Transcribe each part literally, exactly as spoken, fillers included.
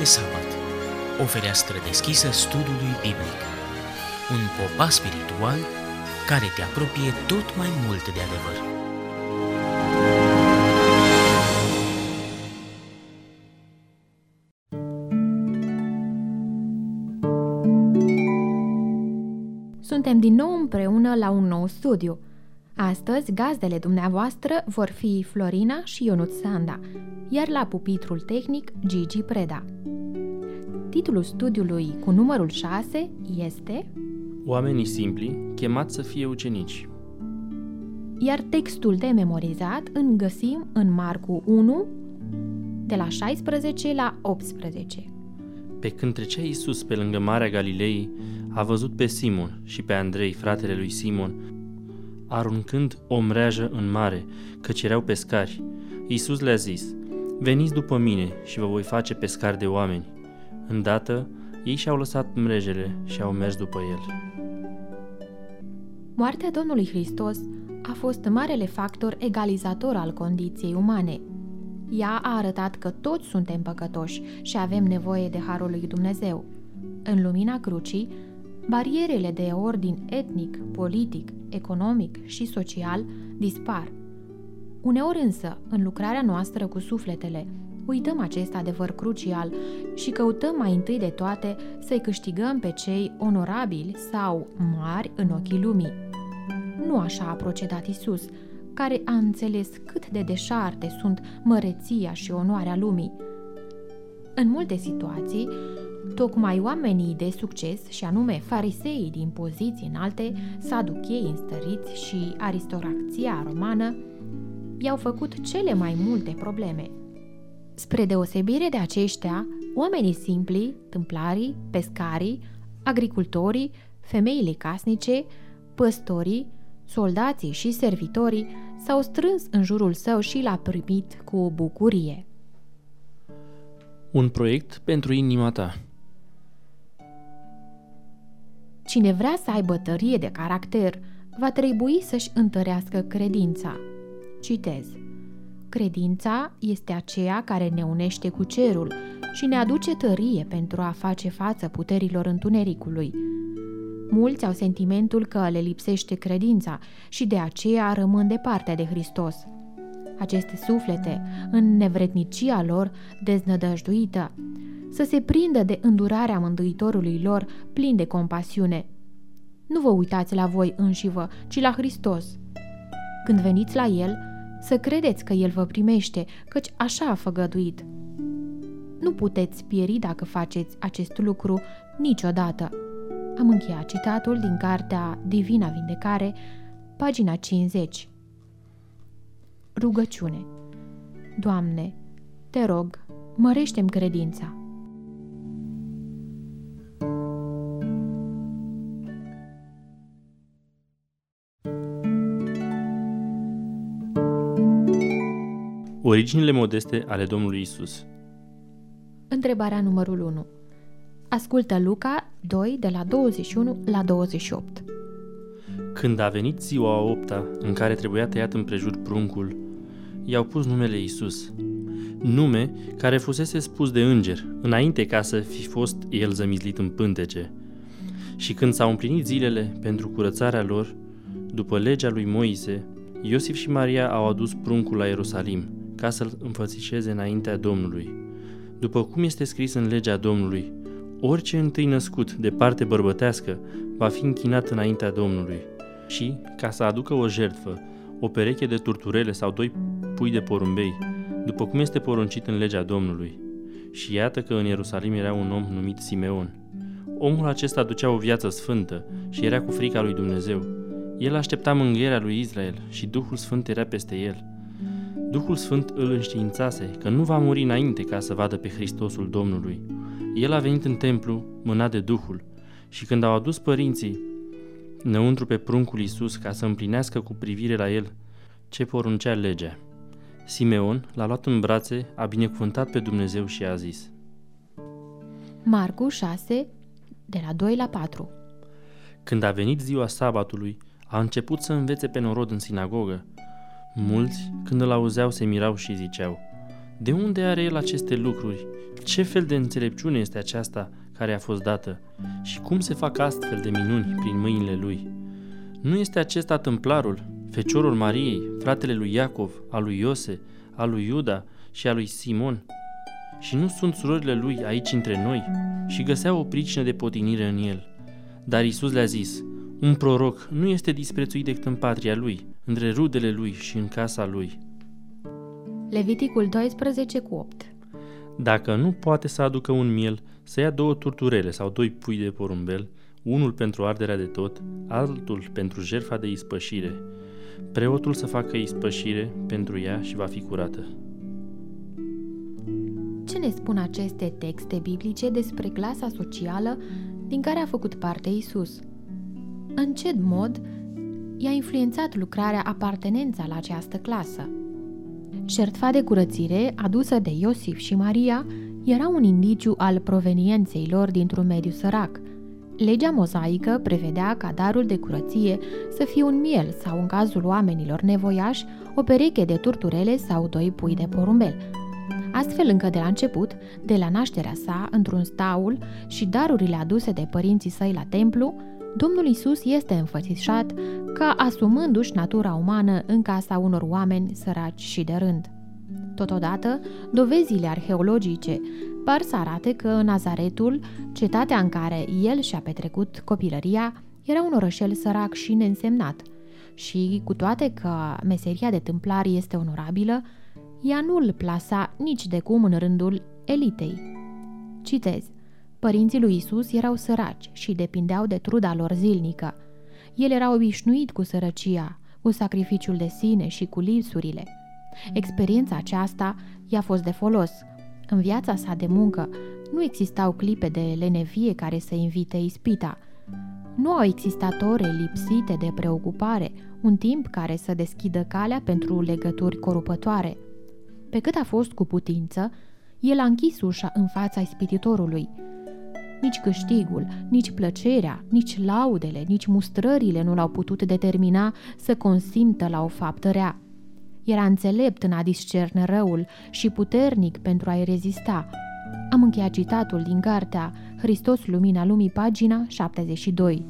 de sabat, o fereastră deschisă studiului biblic, un popas spiritual care te apropie tot mai mult de adevăr. Suntem din nou împreună la un nou studiu. Astăzi, gazdele dumneavoastră vor fi Florina și Ionuț Sanda, iar la pupitrul tehnic Gigi Preda. Titlul studiului cu numărul șase este Oamenii simpli, chemați să fie ucenici. Iar textul de memorizat îl găsim în Marcu unu, de la șaisprezece la optsprezece. Pe când trecea Iisus pe lângă Marea Galilei, a văzut pe Simon și pe Andrei, fratele lui Simon, aruncând o mreajă în mare, căci erau pescari. Iisus le-a zis: veniți după mine și vă voi face pescari de oameni. Îndată, ei și-au lăsat mrejele și au mers după el. Moartea Domnului Hristos a fost marele factor egalizator al condiției umane. Ea a arătat că toți suntem păcătoși și avem nevoie de harul lui Dumnezeu. În lumina crucii, barierele de ordin etnic, politic, economic și social dispar. Uneori însă, în lucrarea noastră cu sufletele, uităm acest adevăr crucial și căutăm mai întâi de toate să-i câștigăm pe cei onorabili sau mari în ochii lumii. Nu așa a procedat Iisus, care a înțeles cât de deșarte sunt măreția și onoarea lumii. În multe situații, tocmai oamenii de succes, și anume fariseii din poziții înalte, saduchei înstăriți și aristocrația romană, i-au făcut cele mai multe probleme. Spre deosebire de aceștia, oamenii simpli, tâmplarii, pescarii, agricultorii, femeile casnice, păstorii, soldații și servitorii s-au strâns în jurul său și l-a primit cu bucurie. Un proiect pentru inima ta. Cine vrea să aibă tărie de caracter, va trebui să-și întărească credința. Citez: credința este aceea care ne unește cu cerul și ne aduce tărie pentru a face față puterilor întunericului. Mulți au sentimentul că le lipsește credința și de aceea rămân departe de Hristos. Aceste suflete, în nevrednicia lor deznădăjduită, să se prindă de îndurarea Mântuitorului lor plin de compasiune. Nu vă uitați la voi înșivă, ci la Hristos. Când veniți la El, să credeți că El vă primește, căci așa a făgăduit. Nu puteți pieri dacă faceți acest lucru niciodată. Am încheiat citatul din cartea Divina Vindecare, pagina cincizeci. Rugăciune. Doamne, te rog, mărește-mi credința. Originile modeste ale Domnului Isus. Întrebarea numărul unu. Ascultă Luca doi, de la douăzeci și unu la douăzeci și opt. Când a venit ziua a opta, în care trebuia tăiat împrejur pruncul, i-au pus numele Isus, nume care fusese spus de înger, înainte ca să fi fost el zămislit în pântece. Și când s-au împlinit zilele pentru curățarea lor, după legea lui Moise, Iosif și Maria au adus pruncul la Ierusalim, ca să-l înfățișeze înaintea Domnului. După cum este scris în legea Domnului, orice întâi născut de parte bărbătească va fi închinat înaintea Domnului și, ca să aducă o jertfă, o pereche de turturele sau doi pui de porumbei, după cum este poruncit în legea Domnului. Și iată că în Ierusalim era un om numit Simeon. Omul acesta ducea o viață sfântă și era cu frica lui Dumnezeu. El aștepta mângâierea lui Israel și Duhul Sfânt era peste el. Duhul Sfânt îl înștiințase că nu va muri înainte ca să vadă pe Hristosul Domnului. El a venit în templu mânat de Duhul și când au adus părinții înăuntru pe pruncul Iisus ca să împlinească cu privire la el ce poruncea legea, Simeon l-a luat în brațe, a binecuvântat pe Dumnezeu și a zis. Marcu șase, de la doi la patru. Când a venit ziua sabatului, a început să învețe pe norod în sinagogă. Mulți, când îl auzeau, se mirau și ziceau: De unde are el aceste lucruri? Ce fel de înțelepciune este aceasta care a fost dată? Și cum se fac astfel de minuni prin mâinile lui? Nu este acesta tâmplarul, feciorul Mariei, fratele lui Iacov, al lui Iose, al lui Iuda și al lui Simon? Și nu sunt surorile lui aici între noi? Și găseau o pricină de potinire în el. Dar Iisus le-a zis: un proroc nu este disprețuit decât în patria lui, între rudele lui și în casa lui. Leviticul doisprezece cu opt. Dacă nu poate să aducă un miel, să ia două turturele sau doi pui de porumbel, unul pentru arderea de tot, altul pentru jertfa de ispășire. Preotul să facă ispășire pentru ea și va fi curată. Ce ne spun aceste texte biblice despre clasa socială din care a făcut parte Iisus? În ce mod i-a influențat lucrarea apartenența la această clasă? Jertfa de curățire adusă de Iosif și Maria era un indiciu al provenienței lor dintr-un mediu sărac. Legea mozaică prevedea ca darul de curăție să fie un miel sau, în cazul oamenilor nevoiași, o pereche de turturele sau doi pui de porumbel. Astfel, încă de la început, de la nașterea sa într-un staul și darurile aduse de părinții săi la templu, Domnul Iisus este înfățișat ca asumându-și natura umană în casa unor oameni săraci și de rând. Totodată, dovezile arheologice par să arate că Nazaretul, cetatea în care el și-a petrecut copilăria, era un orășel sărac și neînsemnat. Și, cu toate că meseria de tâmplar este onorabilă, ea nu îl plasa nici de cum în rândul elitei. Citez: părinții lui Isus erau săraci și depindeau de truda lor zilnică. El era obișnuit cu sărăcia, cu sacrificiul de sine și cu lipsurile. Experiența aceasta i-a fost de folos. În viața sa de muncă nu existau clipe de lenevie care să invite ispita. Nu au existat ore lipsite de preocupare, un timp care să deschidă calea pentru legături corupătoare. Pe cât a fost cu putință, el a închis ușa în fața ispititorului. Nici câștigul, nici plăcerea, nici laudele, nici mustrările nu l-au putut determina să consimtă la o faptă rea. Era înțelept în a discerne răul și puternic pentru a-i rezista. Am încheiat citatul din cartea Hristos, lumina lumii, pagina șaptezeci și doi.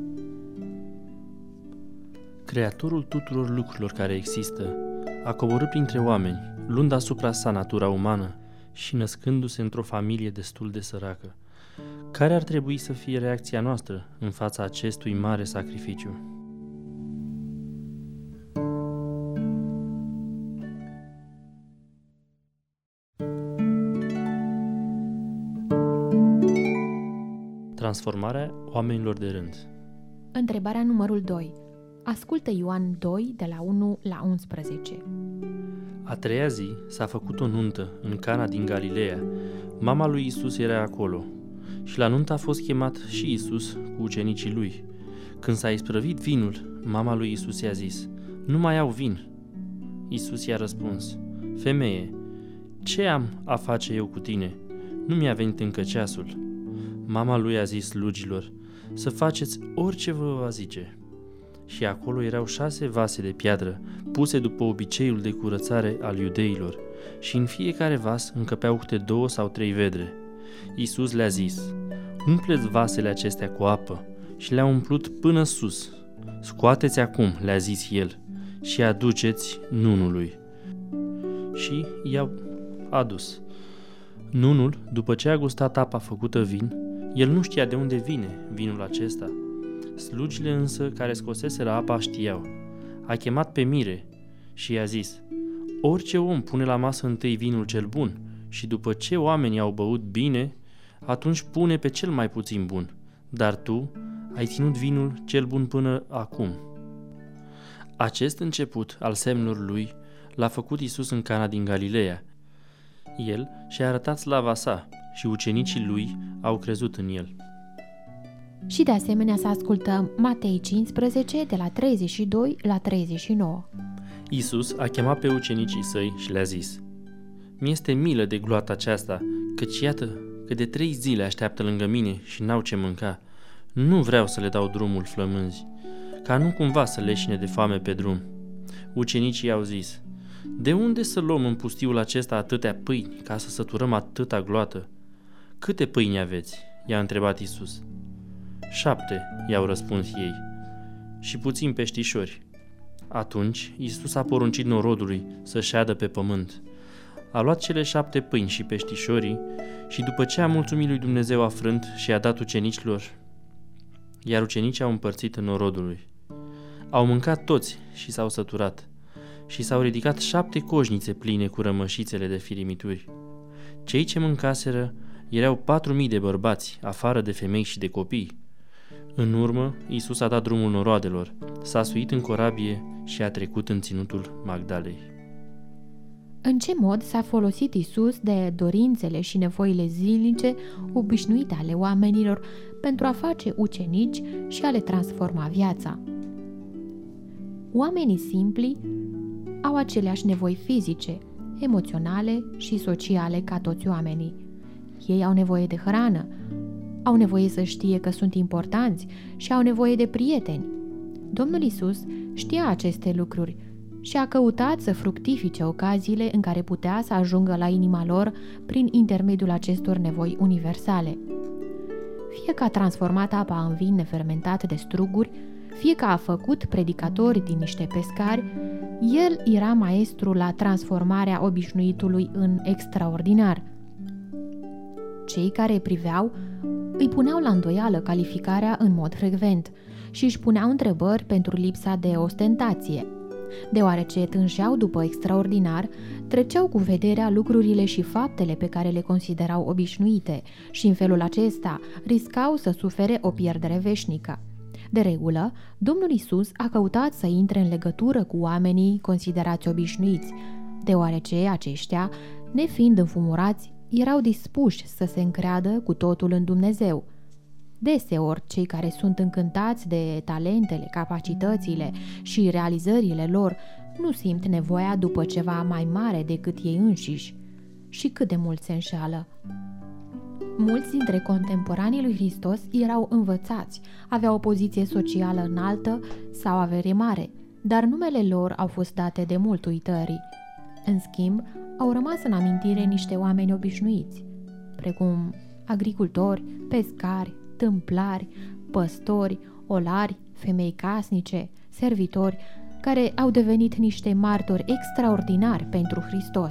Creatorul tuturor lucrurilor care există a coborât printre oameni, luând asupra sa natura umană și născându-se într-o familie destul de săracă. Care ar trebui să fie reacția noastră în fața acestui mare sacrificiu? Transformarea oamenilor de rând. Întrebarea numărul doi. Ascultă Ioan doi, de la unu la unsprezece. A treia zi s-a făcut o nuntă în Cana din Galileea. Mama lui Isus era acolo și la nuntă a fost chemat și Isus cu ucenicii lui. Când s-a isprăvit vinul, mama lui Isus i-a zis: nu mai au vin. Isus i-a răspuns: femeie, ce am a face eu cu tine? Nu mi-a venit încă ceasul. Mama lui a zis slugilor: să faceți orice vă va zice. Și acolo erau șase vase de piatră, puse după obiceiul de curățare al iudeilor, și în fiecare vas încăpeau câte două sau trei vedre. Iisus le-a zis: umpleți vasele acestea cu apă, și le-a umplut până sus. Scoateți acum, le-a zis el, și aduceți nunului. Și i-au adus. Nunul, după ce a gustat apa făcută vin, el nu știa de unde vine vinul acesta. Slugile însă care scoseseră apa știau. A chemat pe mire și i-a zis: orice om pune la masă întâi vinul cel bun și după ce oamenii au băut bine, atunci pune pe cel mai puțin bun, dar tu ai ținut vinul cel bun până acum. Acest început al semnelor lui l-a făcut Iisus în Cana din Galileea. El și-a arătat slava sa și ucenicii lui au crezut în el. Și de asemenea să ascultăm Matei cincisprezece, de la treizeci și doi la treizeci și nouă. Iisus a chemat pe ucenicii săi și le-a zis: mi-este milă de gloata aceasta, căci iată că de trei zile așteaptă lângă mine și n-au ce mânca. Nu vreau să le dau drumul flămânzi, ca nu cumva să leșine de foame pe drum. Ucenicii au zis: De unde să luăm în pustiul acesta atâtea pâini ca să săturăm atâta gloată? Câte pâini aveți? I-a întrebat Iisus. Șapte, i-au răspuns ei, și puțini peștișori. Atunci Iisus a poruncit norodului să șadă pe pământ. A luat cele șapte pâini și peștișorii și după ce a mulțumit lui Dumnezeu afrânt și a dat ucenicilor, iar ucenicii au împărțit în norodului. Au mâncat toți și s-au săturat și s-au ridicat șapte coșnițe pline cu rămășițele de firimituri. Cei ce mâncaseră erau patru mii de bărbați, afară de femei și de copii. În urmă, Iisus a dat drumul noroadelor, s-a suit în corabie și a trecut în ținutul Magdalei. În ce mod s-a folosit Iisus de dorințele și nevoile zilnice obișnuite ale oamenilor pentru a face ucenici și a le transforma viața? Oamenii simpli au aceleași nevoi fizice, emoționale și sociale ca toți oamenii. Ei au nevoie de hrană, au nevoie să știe că sunt importanți și au nevoie de prieteni. Domnul Iisus știa aceste lucruri și a căutat să fructifice ocaziile în care putea să ajungă la inima lor prin intermediul acestor nevoi universale. Fie că a transformat apa în vin nefermentat de struguri, fie că a făcut predicatori din niște pescari, el era maestru la transformarea obișnuitului în extraordinar. Cei care îi priveau îi puneau la îndoială calificarea în mod frecvent și își puneau întrebări pentru lipsa de ostentație. Deoarece tânjeau după extraordinar, treceau cu vederea lucrurile și faptele pe care le considerau obișnuite și în felul acesta riscau să sufere o pierdere veșnică. De regulă, Domnul Iisus a căutat să intre în legătură cu oamenii considerați obișnuiți, deoarece aceștia, nefiind înfumurați, erau dispuși să se încreadă cu totul în Dumnezeu. Deseori, cei care sunt încântați de talentele, capacitățile și realizările lor nu simt nevoia după ceva mai mare decât ei înșiși. Și cât de mult se înșeală! Mulți dintre contemporanii lui Hristos erau învățați, aveau o poziție socială înaltă sau avere mare, dar numele lor au fost date de mult uitării. În schimb, au rămas în amintire niște oameni obișnuiți, precum agricultori, pescari, tâmplari, păstori, olari, femei casnice, servitori, care au devenit niște martori extraordinari pentru Hristos.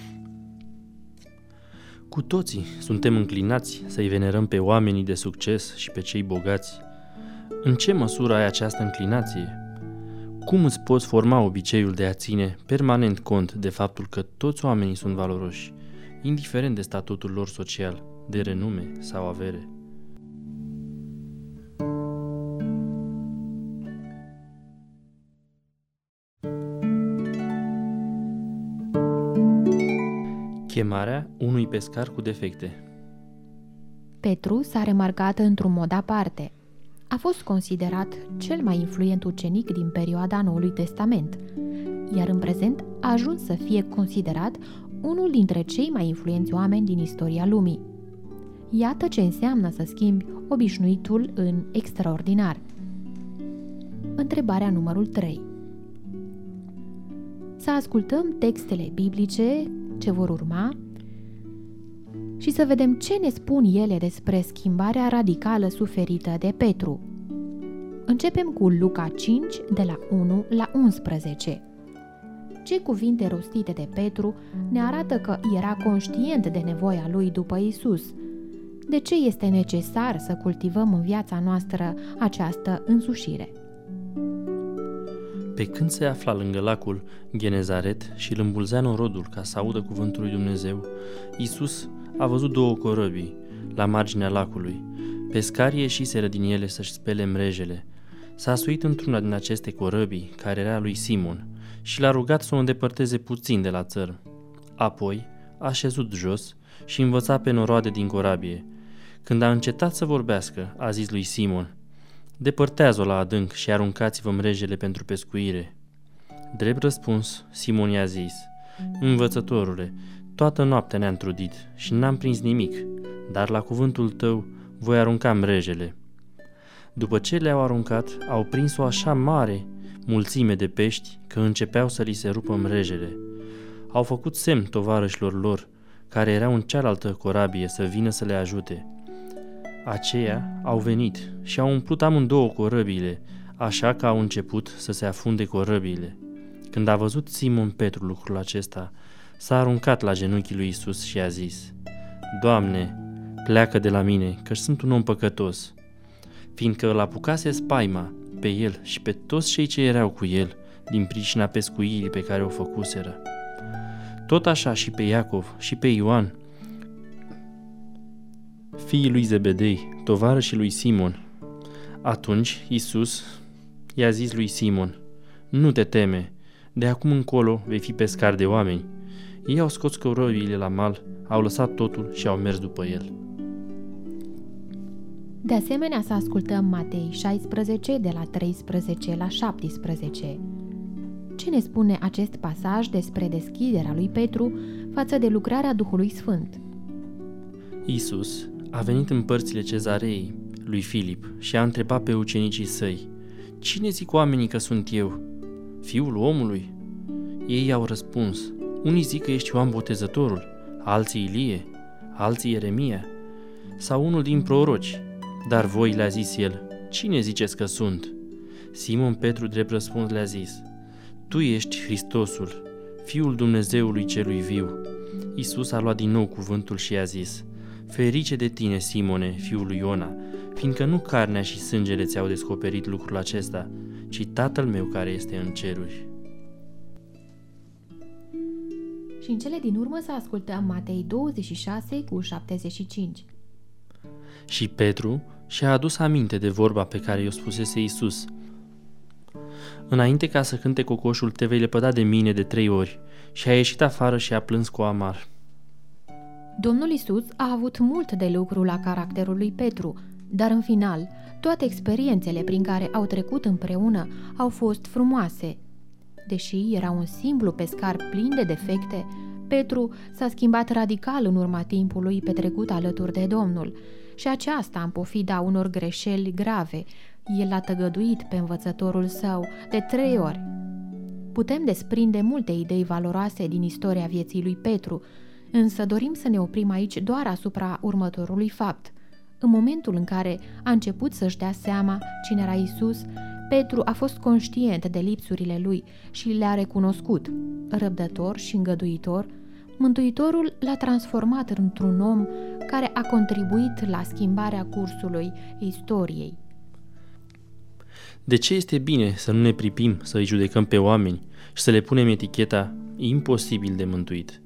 Cu toții suntem înclinați să-i venerăm pe oamenii de succes și pe cei bogați. În ce măsură ai această înclinație? Cum îți poți forma obiceiul de a ține permanent cont de faptul că toți oamenii sunt valoroși, indiferent de statutul lor social, de renume sau avere? Chemarea unui pescar cu defecte. Petru s-a remarcat într-un mod aparte. A fost considerat cel mai influent ucenic din perioada Noului Testament, iar în prezent a ajuns să fie considerat unul dintre cei mai influenți oameni din istoria lumii. Iată ce înseamnă să schimbi obișnuitul în extraordinar. Întrebarea numărul trei. Să ascultăm textele biblice ce vor urma și să vedem ce ne spun ele despre schimbarea radicală suferită de Petru. Începem cu Luca cinci, de la unu la unsprezece. Ce cuvinte rostite de Petru ne arată că era conștient de nevoia lui după Iisus. De ce este necesar să cultivăm în viața noastră această însușire? Pe când se afla lângă lacul Genezaret și îl îmbulzea norodul ca să audă cuvântul lui Dumnezeu, Iisus a văzut două corăbii la marginea lacului. Pescarii ieșiseră din ele să-și spele mrejele. S-a suit într-una din aceste corăbii, care era lui Simon, și l-a rugat să o îndepărteze puțin de la țărm. Apoi a șezut jos și învăța pe noroade din corabie. Când a încetat să vorbească, a zis lui Simon: "Depărtează-o la adânc și aruncați-vă mrejele pentru pescuire." Drept răspuns, Simon i-a zis: "Învățătorule, toată noaptea ne-am trudit și n-am prins nimic, dar la cuvântul tău voi arunca mrejele." După ce le-au aruncat, au prins o așa mare mulțime de pești că începeau să li se rupă mrejele. au făcut semn tovarășilor lor, care erau în cealaltă corabie, să vină să le ajute. Aceia au venit și au umplut amândouă corăbiile, așa că au început să se afunde corăbiile. Când a văzut Simon Petru lucrul acesta, s-a aruncat la genunchii lui Iisus și a zis: Doamne, pleacă de la mine, că sunt un om păcătos. Fiindcă îl apucase spaima pe el și pe toți cei ce erau cu el, din pricina pescuirii pe care o făcuseră. Tot așa și pe Iacov și pe Ioan, fiii lui Zebedei, tovarășii lui Simon. Atunci Iisus i-a zis lui Simon: Nu te teme, de acum încolo vei fi pescar de oameni. Ei au scos corăbiile la mal, au lăsat totul și au mers după el. De asemenea, să ascultăm Matei șaisprezece, de la treisprezece la șaptesprezece. Ce ne spune acest pasaj despre deschiderea lui Petru față de lucrarea Duhului Sfânt? Iisus a venit în părțile Cezarei lui Filip și a întrebat pe ucenicii săi: Cine zic oamenii că sunt eu? Fiul omului? Ei au răspuns: Unii zic că ești Ioan Botezătorul, alții Ilie, alții Ieremia sau unul din proroci. Dar voi, le-a zis el, cine ziceți că sunt? Simon Petru drept răspuns le-a zis: Tu ești Hristosul, Fiul Dumnezeului celui viu. Iisus a luat din nou cuvântul și i-a zis: Ferice de tine, Simone, fiul lui Iona, fiindcă nu carnea și sângele ți-au descoperit lucrul acesta, ci Tatăl meu care este în ceruri. Și în cele din urmă să ascultăm Matei douăzeci și șase cu șaptezeci și cinci. Și Petru și-a adus aminte de vorba pe care i-o spusese Iisus: Înainte ca să cânte cocoșul, te vei lepăda de mine de trei ori. Și a ieșit afară și a plâns cu amar. Domnul Iisus a avut mult de lucru la caracterul lui Petru, dar în final, toate experiențele prin care au trecut împreună au fost frumoase. Deși era un simplu pescar plin de defecte, Petru s-a schimbat radical în urma timpului petrecut alături de Domnul, și aceasta în pofida unor greșeli grave. El l-a tăgăduit pe învățătorul său de trei ori. Putem desprinde multe idei valoroase din istoria vieții lui Petru, însă dorim să ne oprim aici doar asupra următorului fapt. În momentul în care a început să-și dea seama cine era Iisus, Petru a fost conștient de lipsurile lui și le-a recunoscut. Răbdător și îngăduitor, Mântuitorul l-a transformat într-un om care a contribuit la schimbarea cursului istoriei. De ce este bine să nu ne pripim să îi judecăm pe oameni și să le punem eticheta imposibil de mântuit?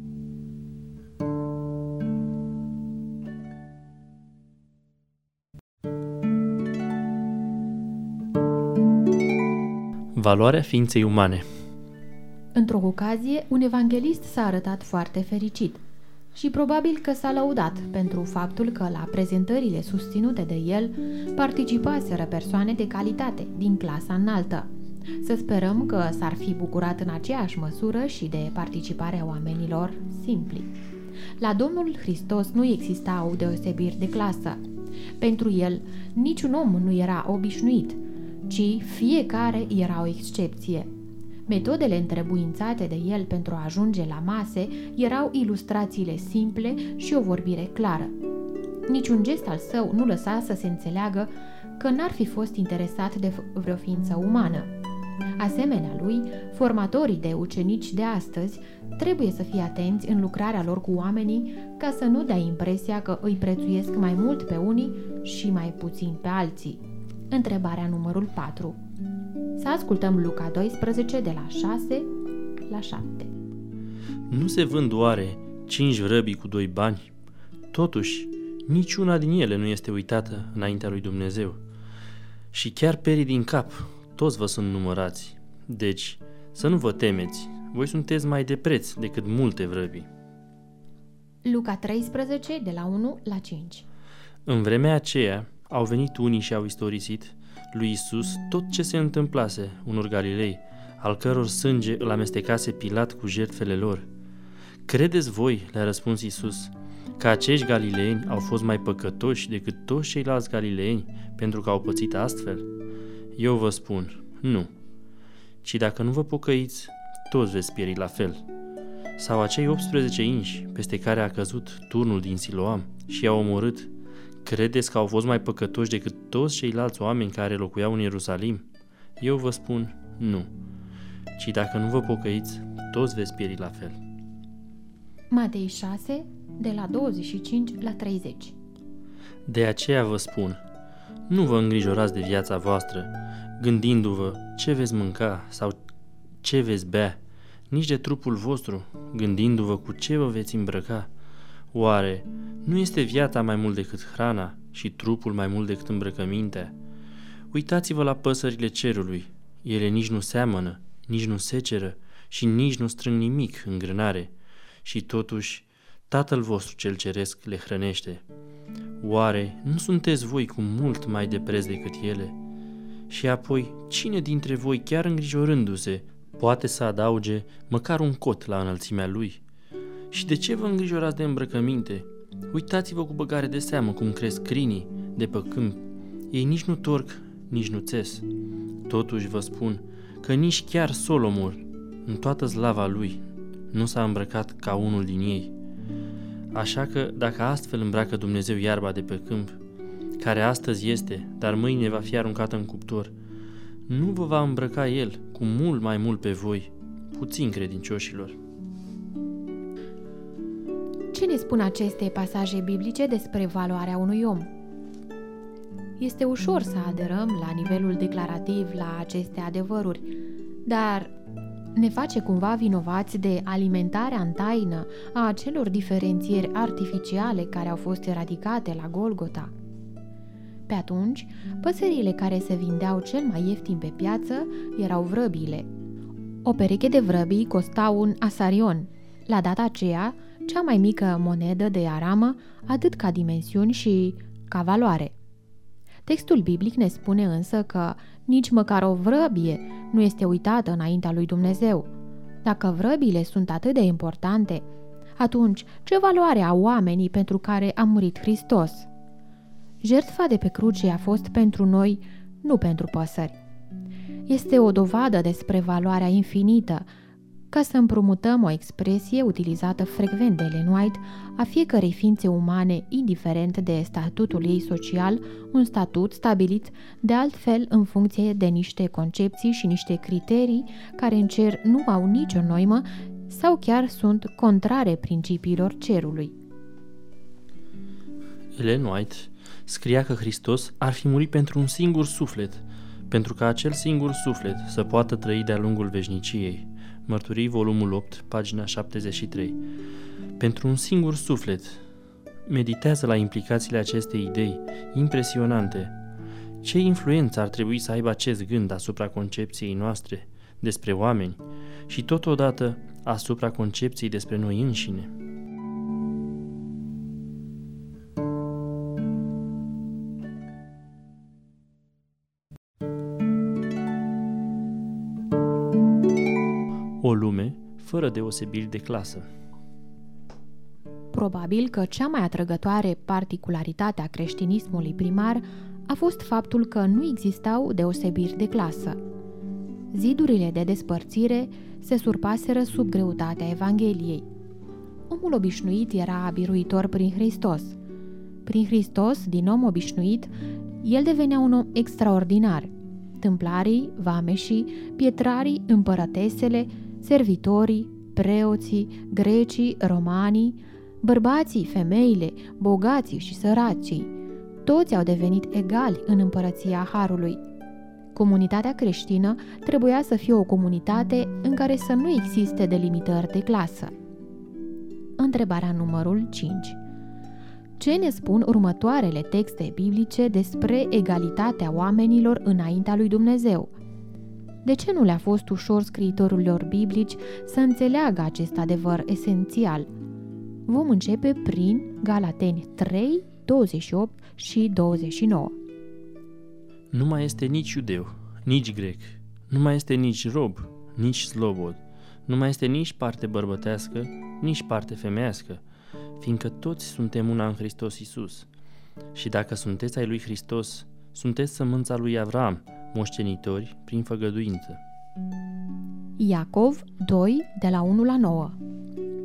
Valoarea ființei umane. Într-o ocazie, un evanghelist s-a arătat foarte fericit și probabil că s-a lăudat pentru faptul că la prezentările susținute de el participaseră persoane de calitate din clasa înaltă. Să sperăm că s-ar fi bucurat în aceeași măsură și de participarea oamenilor simpli. La Domnul Hristos nu existau deosebiri de clasă. Pentru el, niciun om nu era obișnuit, ci fiecare era o excepție. Metodele întrebuințate de el pentru a ajunge la mase erau ilustrațiile simple și o vorbire clară. Niciun gest al său nu lăsa să se înțeleagă că n-ar fi fost interesat de vreo ființă umană. Asemenea lui, formatorii de ucenici de astăzi trebuie să fie atenți în lucrarea lor cu oamenii ca să nu dea impresia că îi prețuiesc mai mult pe unii și mai puțin pe alții. Întrebarea numărul patru. Să ascultăm Luca doisprezece de la șase la șapte. Nu se vând oare cinci vrăbii cu doi bani? Totuși, niciuna din ele nu este uitată înaintea lui Dumnezeu. Și chiar perii din cap, toți vă sunt numărați. Deci, să nu vă temeți, voi sunteți mai de preț decât multe vrăbii. Luca treisprezece de la unu la cinci. În vremea aceea au venit unii și au istorisit lui Iisus tot ce se întâmplase unor Galilei, al căror sânge îl amestecase Pilat cu jertfele lor. Credeți voi, le-a răspuns Iisus, că acești galileeni au fost mai păcătoși decât toți ceilalți galileeni pentru că au pățit astfel? Eu vă spun, nu, ci dacă nu vă pocăiți, toți veți pieri la fel. Sau acei optsprezece inși peste care a căzut turnul din Siloam și i-a omorât, credeți că au fost mai păcătoși decât toți ceilalți oameni care locuiau în Ierusalim? Eu vă spun, nu. Ci dacă nu vă pocăiți, toți veți pieri la fel. Matei șase, de la douăzeci și cinci la treizeci. De aceea vă spun, nu vă îngrijorați de viața voastră, gândindu-vă ce veți mânca sau ce veți bea, nici de trupul vostru, gândindu-vă cu ce vă veți îmbrăca. Oare nu este viața mai mult decât hrana și trupul mai mult decât îmbrăcămintea? Uitați-vă la păsările cerului, ele nici nu seamănă, nici nu seceră și nici nu strâng nimic în grânare, și totuși Tatăl vostru cel ceresc le hrănește. Oare nu sunteți voi cu mult mai de preț decât ele? Și apoi, cine dintre voi, chiar îngrijorându-se, poate să adauge măcar un cot la înălțimea lui? Și de ce vă îngrijorați de îmbrăcăminte? Uitați-vă cu băgare de seamă cum cresc crinii de pe câmp. Ei nici nu torc, nici nu țes. Totuși vă spun că nici chiar Solomon, în toată slava lui, nu s-a îmbrăcat ca unul din ei. Așa că, dacă astfel îmbracă Dumnezeu iarba de pe câmp, care astăzi este, dar mâine va fi aruncată în cuptor, nu vă va îmbrăca El cu mult mai mult pe voi, puțin credincioșilor. Ce ne spun aceste pasaje biblice despre valoarea unui om? Este ușor să aderăm la nivelul declarativ la aceste adevăruri, dar ne face cumva vinovați de alimentarea în taină a acelor diferențieri artificiale care au fost eradicate la Golgota. Pe atunci, păsările care se vindeau cel mai ieftin pe piață erau vrăbiile. O pereche de vrăbii costa un asarion, la data aceea cea mai mică monedă de aramă, atât ca dimensiuni și ca valoare. Textul biblic ne spune însă că nici măcar o vrăbie nu este uitată înaintea lui Dumnezeu. Dacă vrăbile sunt atât de importante, atunci ce valoare au oamenii pentru care a murit Hristos? Jertfa de pe cruce a fost pentru noi, nu pentru păsări. Este o dovadă despre valoarea infinită, ca să împrumutăm o expresie utilizată frecvent de Ellen White a fiecărei ființe umane, indiferent de statutul ei social, un statut stabilit de altfel în funcție de niște concepții și niște criterii care în cer nu au nicio noimă sau chiar sunt contrare principiilor cerului. Ellen White scria că Hristos ar fi murit pentru un singur suflet, pentru ca acel singur suflet să poată trăi de-a lungul veșniciei. Mărturii, volumul opt, pagina șaptezeci și trei. Pentru un singur suflet. Meditează la implicațiile acestei idei impresionante. Ce influență ar trebui să aibă acest gând asupra concepției noastre despre oameni și totodată asupra concepției despre noi înșine? O lume fără deosebiri de clasă. Probabil că cea mai atrăgătoare particularitate a creștinismului primar a fost faptul că nu existau deosebiri de clasă. Zidurile de despărțire se surpaseră sub greutatea Evangheliei. Omul obișnuit era biruitor prin Hristos. Prin Hristos, din om obișnuit, el devenea un om extraordinar. Tâmplarii, vameșii, pietrarii, împărătesele, servitorii, preoții, grecii, romanii, bărbații, femeile, bogații și săracii, toți au devenit egali în împărăția Harului. Comunitatea creștină trebuia să fie o comunitate în care să nu existe delimitări de clasă. Întrebarea numărul cinci. Ce ne spun următoarele texte biblice despre egalitatea oamenilor înaintea lui Dumnezeu? De ce nu le-a fost ușor scriitorilor biblici să înțeleagă acest adevăr esențial? Vom începe prin Galateni trei, douăzeci și opt și douăzeci și nouă. Nu mai este nici iudeu, nici grec, nu mai este nici rob, nici slobod, nu mai este nici parte bărbătească, nici parte femeiască, fiindcă toți suntem una în Hristos Iisus. Și dacă sunteți ai lui Hristos, sunteți sămânța lui Avram, moștenitori prin făgăduință. Iacov doi, de la unu la nouă.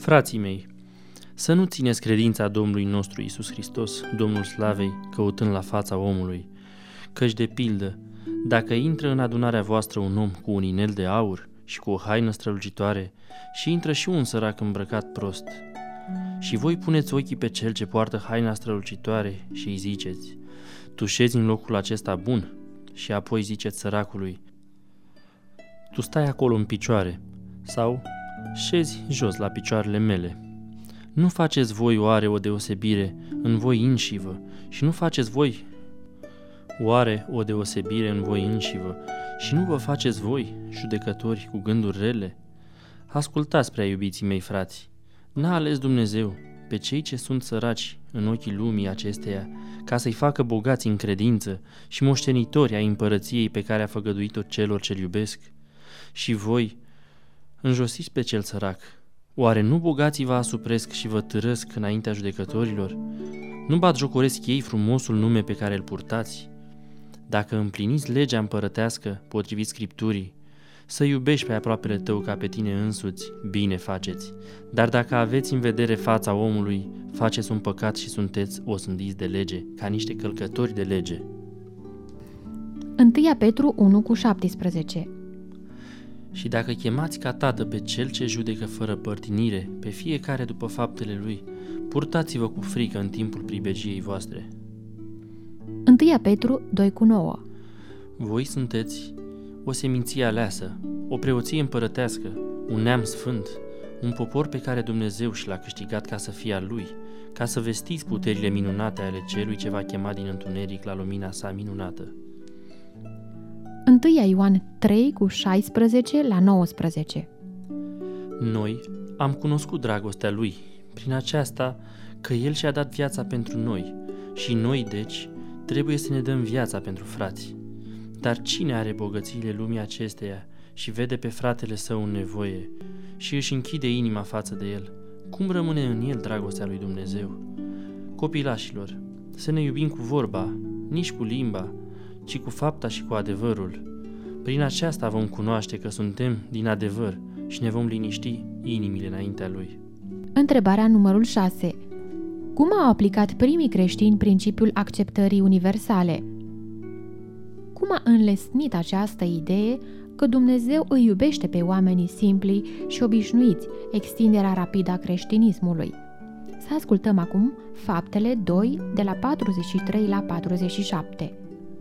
Frații mei, să nu țineți credința Domnului nostru Iisus Hristos, Domnul Slavei, căutând la fața omului, căci de pildă, dacă intră în adunarea voastră un om cu un inel de aur și cu o haină strălucitoare și intră și un sărac îmbrăcat prost, și voi puneți ochii pe cel ce poartă haina strălucitoare și îi ziceți: tu șezi în locul acesta bun, și apoi ziceți săracului: tu stai acolo în picioare, sau șezi jos la picioarele mele. Nu faceți voi oare o deosebire în voi înșivă și nu faceți voi oare o deosebire în voi înșivă și nu vă faceți voi judecători cu gânduri rele? Ascultați, prea iubiții mei frați, n-a ales Dumnezeu pe cei ce sunt săraci în ochii lumii acesteia ca să-i facă bogați în credință și moștenitori ai împărăției pe care a făgăduit-o celor ce-L iubesc? Și voi înjosiți pe cel sărac. Oare nu bogații vă asupresc și vă târăsc înaintea judecătorilor? Nu batjocoresc ei frumosul nume pe care îl purtați? Dacă împliniți legea împărătească potrivit Scripturii, să iubești pe aproapele tău ca pe tine însuți, bine faceți. Dar dacă aveți în vedere fața omului, faceți un păcat și sunteți osândiți de lege, ca niște călcători de lege. întâi Petru unu cu șaptesprezece. Și dacă chemați ca tată pe cel ce judecă fără părtinire, pe fiecare după faptele lui, purtați-vă cu frică în timpul pribegiei voastre. întâi Petru doi cu nouă. Voi sunteți o seminție aleasă, o preoție împărătească, un neam sfânt, un popor pe care Dumnezeu și l-a câștigat ca să fie al lui, ca să vestiți puterile minunate ale celui ce va chema din întuneric la lumina sa minunată. întâi Ioan trei cu șaisprezece la nouăsprezece. Noi am cunoscut dragostea lui prin aceasta că el și-a dat viața pentru noi și noi, deci, trebuie să ne dăm viața pentru frați. Dar cine are bogățiile lumii acesteia și vede pe fratele său în nevoie și își închide inima față de el, cum rămâne în el dragostea lui Dumnezeu? Copilașilor, să ne iubim cu vorba, nici cu limba, ci cu fapta și cu adevărul. Prin aceasta vom cunoaște că suntem din adevăr și ne vom liniști inimile înaintea lui. Întrebarea numărul șase. Cum au aplicat primii creștini principiul acceptării universale? Cum a înlesnit această idee că Dumnezeu îi iubește pe oamenii simpli și obișnuiți, extinderea rapidă a creștinismului? Să ascultăm acum Faptele doi, de la patruzeci și trei la patruzeci și șapte.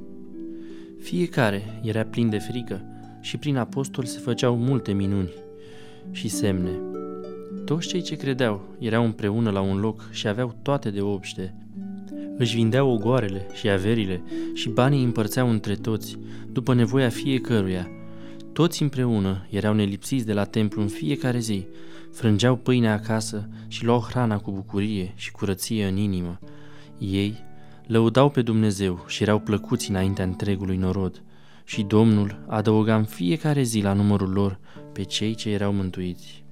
Fiecare era plin de frică și prin apostoli se făceau multe minuni și semne. Toți cei ce credeau erau împreună la un loc și aveau toate de obște. Își vindeau ogoarele și averile și banii îi împărțeau între toți, după nevoia fiecăruia. Toți împreună erau nelipsiți de la templu în fiecare zi, frângeau pâinea acasă și luau hrana cu bucurie și curăție în inimă. Ei lăudau pe Dumnezeu și erau plăcuți înaintea întregului norod și Domnul adăuga în fiecare zi la numărul lor pe cei ce erau mântuiți.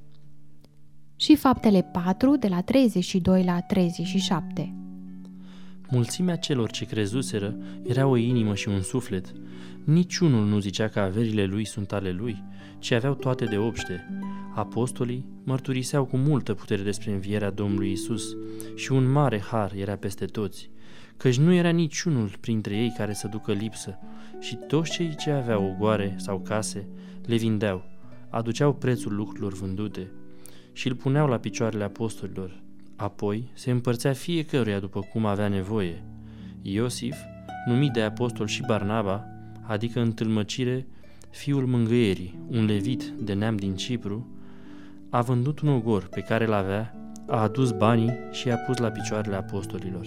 Și Faptele patru, de la treizeci și doi la treizeci și șapte. Mulțimea celor ce crezuseră era o inimă și un suflet. Niciunul nu zicea că averile lui sunt ale lui, ci aveau toate de obște. Apostolii mărturiseau cu multă putere despre învierea Domnului Isus și un mare har era peste toți, căci nu era niciunul printre ei care să ducă lipsă și toți cei ce aveau ogoare sau case le vindeau, aduceau prețul lucrurilor vândute și îl puneau la picioarele apostolilor. Apoi se împărțea fiecăruia după cum avea nevoie. Iosif, numit de apostol și Barnaba, adică în tâlmăcire fiul mângâierii, un levit de neam din Cipru, a vândut un ogor pe care îl avea, a adus banii și i-a pus la picioarele apostolilor.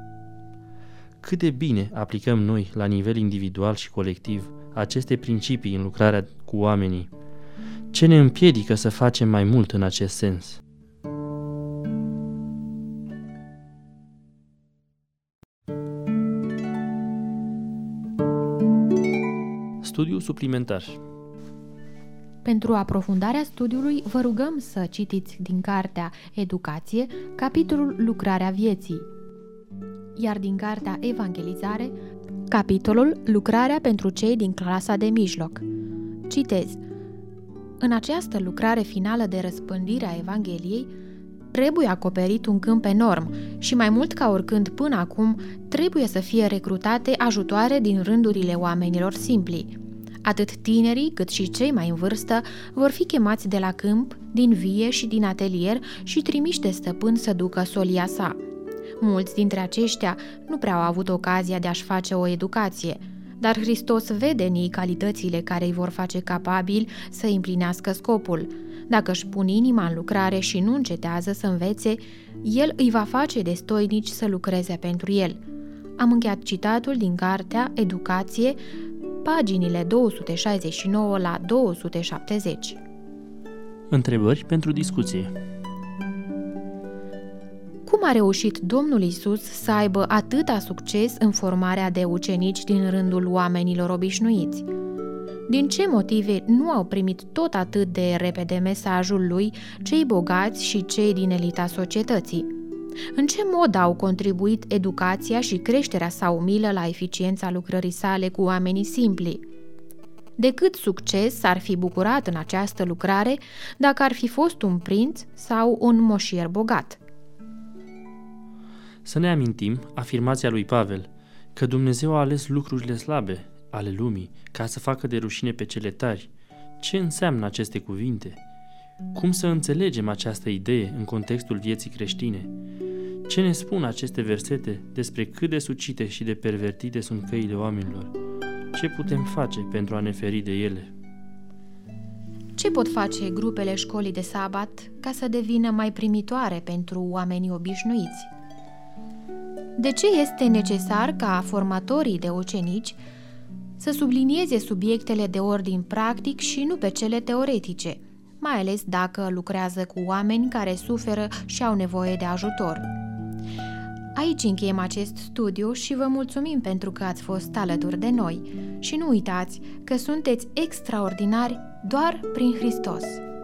Cât de bine aplicăm noi, la nivel individual și colectiv, aceste principii în lucrarea cu oamenii? Ce ne împiedică să facem mai mult în acest sens? Studiu suplimentar. Pentru aprofundarea studiului, vă rugăm să citiți din cartea Educație, capitolul Lucrarea vieții, iar din cartea Evangelizare, capitolul Lucrarea pentru cei din clasa de mijloc. Citez: În această lucrare finală de răspândire a Evangheliei, trebuie acoperit un câmp enorm și mai mult ca oricând până acum trebuie să fie recrutate ajutoare din rândurile oamenilor simpli. Atât tinerii cât și cei mai în vârstă vor fi chemați de la câmp, din vie și din atelier și trimiși de stăpân să ducă solia sa. Mulți dintre aceștia nu prea au avut ocazia de a-și face o educație, dar Hristos vede în ei calitățile care îi vor face capabili să împlinească scopul. Dacă își pun inima în lucrare și nu încetează să învețe, El îi va face destoinici să lucreze pentru El. Am încheiat citatul din cartea Educație, paginile două sute șaizeci și nouă la două sute șaptezeci. Întrebări pentru discuție. Cum a reușit Domnul Iisus să aibă atâta succes în formarea de ucenici din rândul oamenilor obișnuiți? Din ce motive nu au primit tot atât de repede mesajul lui cei bogați și cei din elita societății? În ce mod au contribuit educația și creșterea sa umilă la eficiența lucrării sale cu oamenii simpli? De cât succes s-ar fi bucurat în această lucrare dacă ar fi fost un prinț sau un moșier bogat? Să ne amintim afirmația lui Pavel, că Dumnezeu a ales lucrurile slabe ale lumii ca să facă de rușine pe cele tari. Ce înseamnă aceste cuvinte? Cum să înțelegem această idee în contextul vieții creștine? Ce ne spun aceste versete despre cât de sucite și de pervertite sunt căile oamenilor? Ce putem face pentru a ne feri de ele? Ce pot face grupele școlii de sabat ca să devină mai primitoare pentru oamenii obișnuiți? De ce este necesar ca formatorii de ucenici să sublinieze subiectele de ordin practic și nu pe cele teoretice, mai ales dacă lucrează cu oameni care suferă și au nevoie de ajutor? Aici încheiem acest studiu și vă mulțumim pentru că ați fost alături de noi și nu uitați că sunteți extraordinari doar prin Hristos.